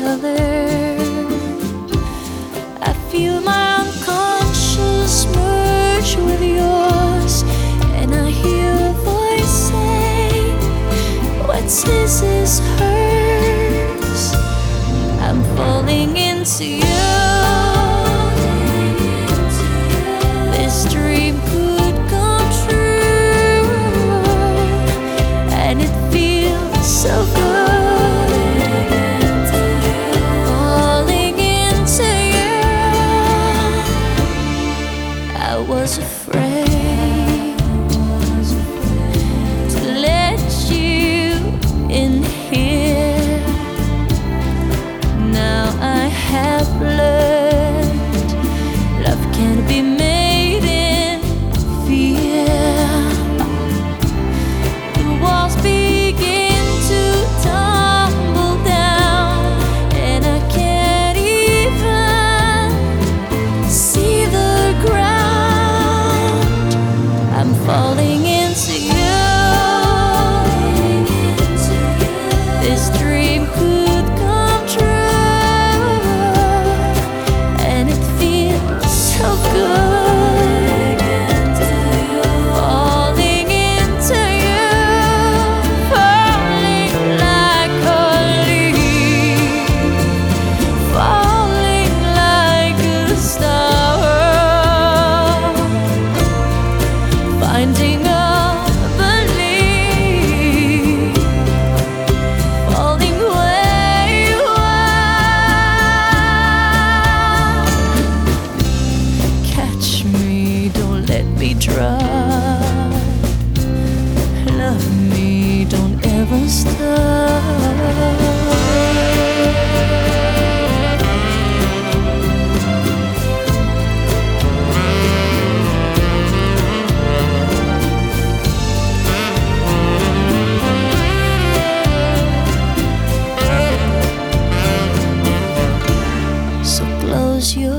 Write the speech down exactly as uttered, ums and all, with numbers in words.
color. I feel my unconscious merge with yours, and I hear a voice say, what's his is hers. I'm falling into you. This dream could come true, and it feels so good. Falling into you. I was afraid to let you in here. Now I have learned love can't be made in fear. The walls begin to tumble down, and I can't even see the ground. I'm falling into you. This dream could come true, and it feels so good. Falling into you, falling like a leaf, falling like a star, finding a belief, falling where you are. Catch me, don't let me drop. Love me, don't ever stop. So close your